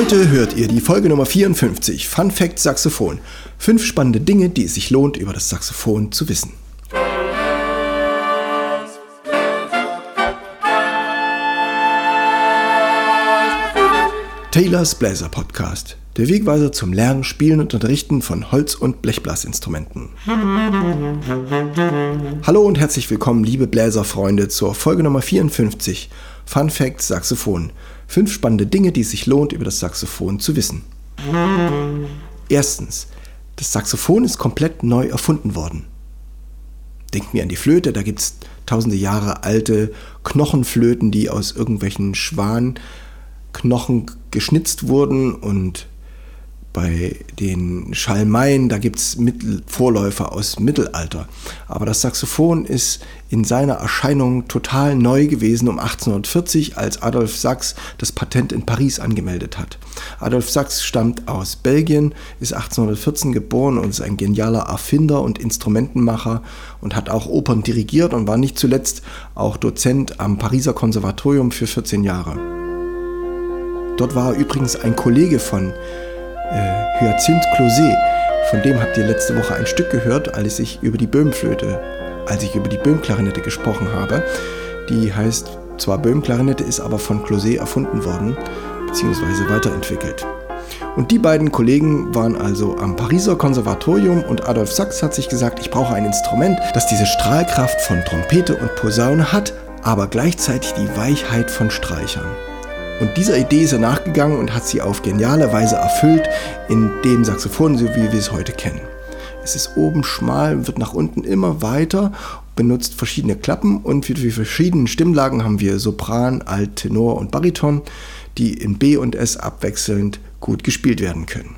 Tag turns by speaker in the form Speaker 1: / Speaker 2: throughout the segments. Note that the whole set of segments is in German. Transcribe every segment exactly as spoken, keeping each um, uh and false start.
Speaker 1: Heute hört ihr die Folge Nummer vierundfünfzig, Fun Fact Saxophon. Fünf spannende Dinge, die es sich lohnt, über das Saxophon zu wissen. Taylors Bläser Podcast. Der Wegweiser zum Lernen, Spielen und Unterrichten von Holz- und Blechblasinstrumenten. Hallo und herzlich willkommen, liebe Bläserfreunde, zur Folge Nummer vierundfünfzig, Fun Fact Saxophon. Fünf spannende Dinge, die es sich lohnt, über das Saxophon zu wissen. Erstens, das Saxophon ist komplett neu erfunden worden. Denkt mir an die Flöte, da gibt es tausende Jahre alte Knochenflöten, die aus irgendwelchen Schwanknochen geschnitzt wurden, und bei den Schalmeien, da gibt es Vorläufer aus Mittelalter. Aber das Saxophon ist in seiner Erscheinung total neu gewesen um achtzehnhundertvierzig, als Adolphe Sax das Patent in Paris angemeldet hat. Adolphe Sax stammt aus Belgien, ist achtzehnhundertvierzehn geboren und ist ein genialer Erfinder und Instrumentenmacher und hat auch Opern dirigiert und war nicht zuletzt auch Dozent am Pariser Konservatorium für vierzehn Jahre. Dort war er übrigens ein Kollege von äh, Hyacinthe Clauset. Von dem habt ihr letzte Woche ein Stück gehört, als ich über die Böhmflöte, als ich über die Böhmklarinette gesprochen habe. Die heißt zwar Böhmklarinette, ist aber von Clauset erfunden worden, beziehungsweise weiterentwickelt. Und die beiden Kollegen waren also am Pariser Konservatorium, und Adolphe Sax hat sich gesagt, ich brauche ein Instrument, das diese Strahlkraft von Trompete und Posaune hat, aber gleichzeitig die Weichheit von Streichern. Und dieser Idee ist er nachgegangen und hat sie auf geniale Weise erfüllt in dem Saxophon, so wie wir es heute kennen. Es ist oben schmal, wird nach unten immer weiter, benutzt verschiedene Klappen, und für die verschiedenen Stimmlagen haben wir Sopran, Alt, Tenor und Bariton, die in B und S abwechselnd gut gespielt werden können.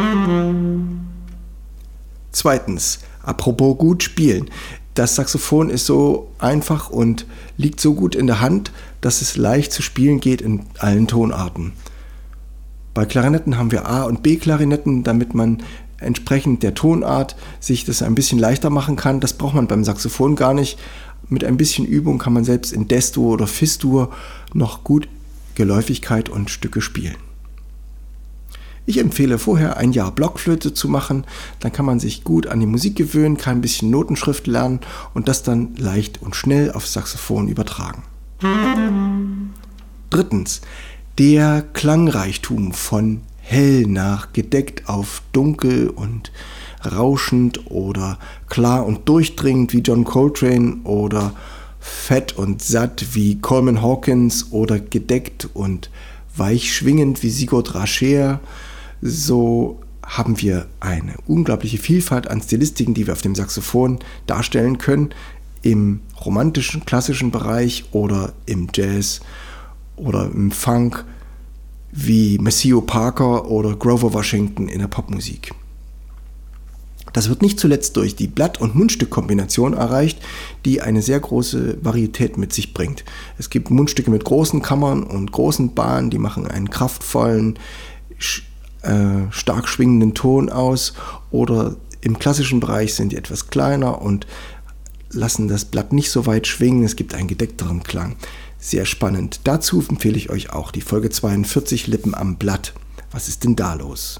Speaker 1: Zweitens, apropos gut spielen. Das Saxophon ist so einfach und liegt so gut in der Hand, dass es leicht zu spielen geht in allen Tonarten. Bei Klarinetten haben wir A- und B-Klarinetten, damit man entsprechend der Tonart sich das ein bisschen leichter machen kann. Das braucht man beim Saxophon gar nicht. Mit ein bisschen Übung kann man selbst in Des-Dur oder Fis-Dur noch gut Geläufigkeit und Stücke spielen. Ich empfehle vorher ein Jahr Blockflöte zu machen, dann kann man sich gut an die Musik gewöhnen, kann ein bisschen Notenschrift lernen und das dann leicht und schnell aufs Saxophon übertragen. Drittens, der Klangreichtum von hell nach gedeckt auf dunkel und rauschend oder klar und durchdringend wie John Coltrane oder fett und satt wie Coleman Hawkins oder gedeckt und weich schwingend wie Sigurd Rascher. So haben wir eine unglaubliche Vielfalt an Stilistiken, die wir auf dem Saxophon darstellen können, im romantischen, klassischen Bereich oder im Jazz oder im Funk, wie Maceo Parker oder Grover Washington in der Popmusik. Das wird nicht zuletzt durch die Blatt- und Mundstückkombination erreicht, die eine sehr große Varietät mit sich bringt. Es gibt Mundstücke mit großen Kammern und großen Bahnen, die machen einen kraftvollen, äh, stark schwingenden Ton aus, oder im klassischen Bereich sind die etwas kleiner und lassen das Blatt nicht so weit schwingen. Es gibt einen gedeckteren Klang. Sehr spannend. Dazu empfehle ich euch auch die Folge zweiundvierzig, Lippen am Blatt. Was ist denn da los?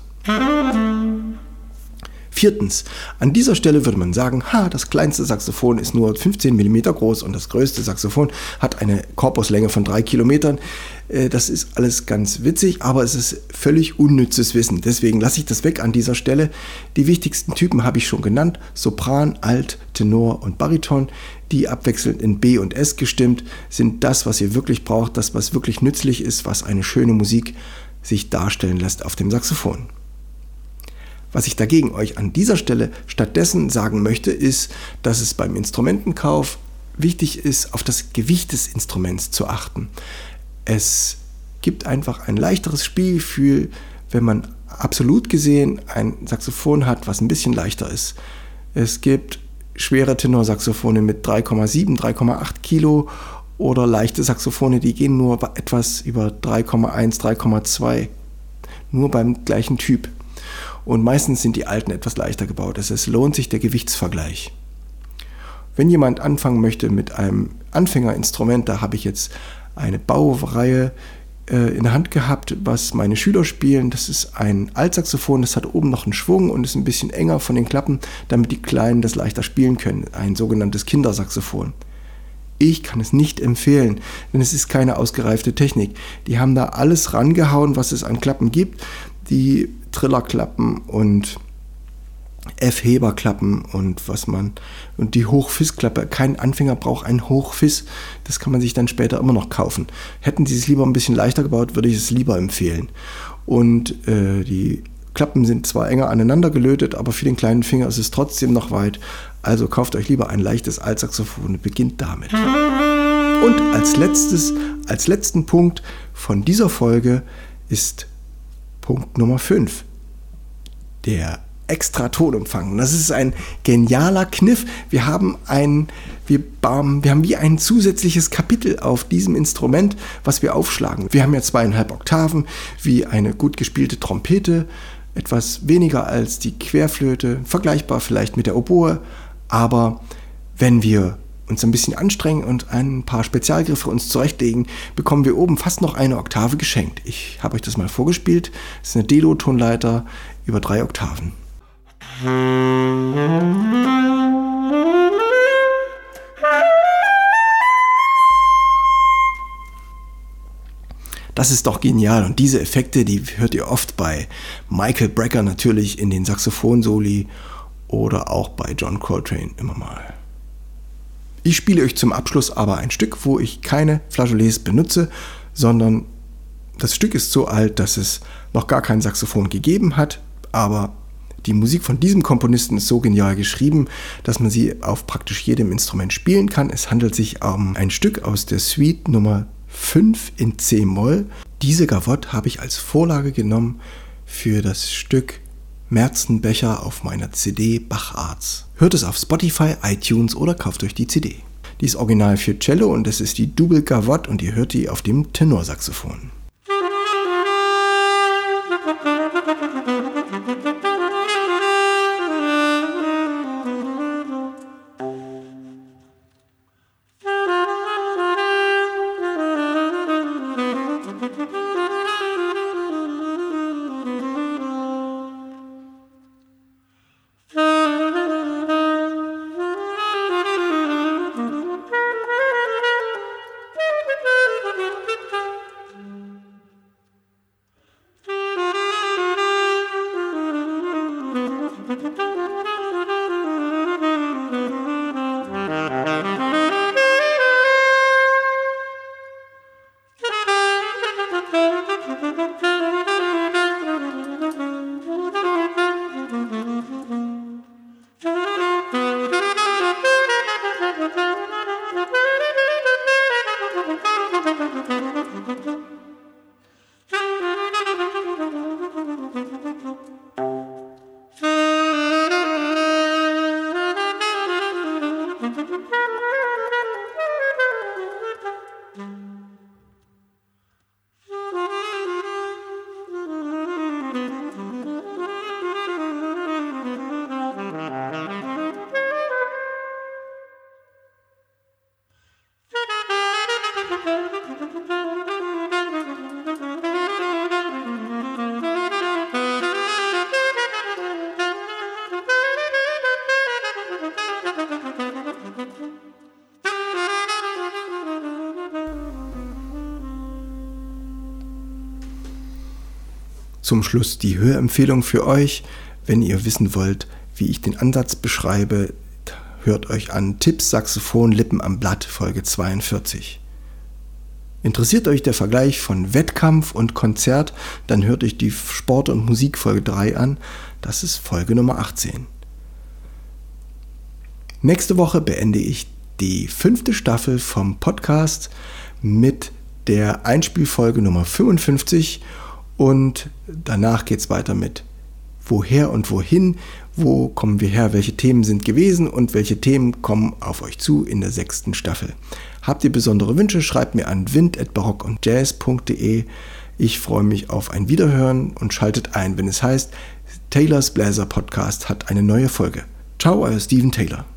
Speaker 1: Viertens, an dieser Stelle würde man sagen, ha, das kleinste Saxophon ist nur fünfzehn Millimeter groß und das größte Saxophon hat eine Korpuslänge von drei Kilometern. Das ist alles ganz witzig, aber es ist völlig unnützes Wissen. Deswegen lasse ich das weg an dieser Stelle. Die wichtigsten Typen habe ich schon genannt: Sopran, Alt, Tenor und Bariton. Die abwechselnd in B und S gestimmt sind das, was ihr wirklich braucht, das, was wirklich nützlich ist, was eine schöne Musik sich darstellen lässt auf dem Saxophon. Was ich dagegen euch an dieser Stelle stattdessen sagen möchte, ist, dass es beim Instrumentenkauf wichtig ist, auf das Gewicht des Instruments zu achten. Es gibt einfach ein leichteres Spielgefühl, wenn man absolut gesehen ein Saxophon hat, was ein bisschen leichter ist. Es gibt schwere Tenorsaxophone mit drei Komma sieben, drei Komma acht Kilo oder leichte Saxophone, die gehen nur etwas über drei Komma eins, drei Komma zwei, nur beim gleichen Typ. Und meistens sind die alten etwas leichter gebaut. Es lohnt sich der Gewichtsvergleich. Wenn jemand anfangen möchte mit einem Anfängerinstrument, da habe ich jetzt eine Baureihe äh, in der Hand gehabt, was meine Schüler spielen. Das ist ein Altsaxophon, das hat oben noch einen Schwung und ist ein bisschen enger von den Klappen, damit die Kleinen das leichter spielen können. Ein sogenanntes Kindersaxophon. Ich kann es nicht empfehlen, denn es ist keine ausgereifte Technik. Die haben da alles rangehauen, was es an Klappen gibt. Die Trillerklappen und F-Heber-Klappen und was man und die Hoch-Fizz-Klappe. Kein Anfänger braucht einen Hoch-Fizz. Das kann man sich dann später immer noch kaufen. Hätten sie es lieber ein bisschen leichter gebaut, würde ich es lieber empfehlen. Und äh, die Klappen sind zwar enger aneinander gelötet, aber für den kleinen Finger ist es trotzdem noch weit. Also kauft euch lieber ein leichtes Altsaxophon und beginnt damit. Und als letztes, als letzten Punkt von dieser Folge ist Punkt Nummer fünf. Der extra Tonumfang. Das ist ein genialer Kniff. Wir haben ein, wir, wir haben wie ein zusätzliches Kapitel auf diesem Instrument, was wir aufschlagen. Wir haben ja zweieinhalb Oktaven, wie eine gut gespielte Trompete, etwas weniger als die Querflöte, vergleichbar vielleicht mit der Oboe, aber wenn wir uns ein bisschen anstrengen und ein paar Spezialgriffe uns zurechtlegen, bekommen wir oben fast noch eine Oktave geschenkt. Ich habe euch das mal vorgespielt. Das ist eine D-Do-Tonleiter über drei Oktaven. Das ist doch genial und diese Effekte, die hört ihr oft bei Michael Brecker natürlich in den Saxophon-Soli oder auch bei John Coltrane immer mal. Ich spiele euch zum Abschluss aber ein Stück, wo ich keine Flageolets benutze, sondern das Stück ist so alt, dass es noch gar kein Saxophon gegeben hat, aber die Musik von diesem Komponisten ist so genial geschrieben, dass man sie auf praktisch jedem Instrument spielen kann. Es handelt sich um ein Stück aus der Suite Nummer fünf in C-Moll. Diese Gavotte habe ich als Vorlage genommen für das Stück Märzenbecher auf meiner C D Bach Arts. Hört es auf Spotify, iTunes oder kauft euch die C D. Die ist original für Cello und es ist die Double Gavotte und ihr hört die auf dem Tenorsaxophon. Zum Schluss die Hörempfehlung für euch. Wenn ihr wissen wollt, wie ich den Ansatz beschreibe, hört euch an Tipps Saxophon Lippen am Blatt, Folge zweiundvierzig. Interessiert euch der Vergleich von Wettkampf und Konzert, dann hört euch die Sport- und Musik Folge drei an, das ist Folge Nummer achtzehn. Nächste Woche beende ich die fünfte Staffel vom Podcast mit der Einspielfolge Nummer fünfundfünfzig und danach geht es weiter mit Woher und Wohin, wo kommen wir her, welche Themen sind gewesen und welche Themen kommen auf euch zu in der sechsten Staffel. Habt ihr besondere Wünsche, schreibt mir an wind at barock und jazz punkt de. Ich freue mich auf ein Wiederhören und schaltet ein, wenn es heißt, Taylors Bläser Podcast hat eine neue Folge. Ciao, euer Steven Taylor.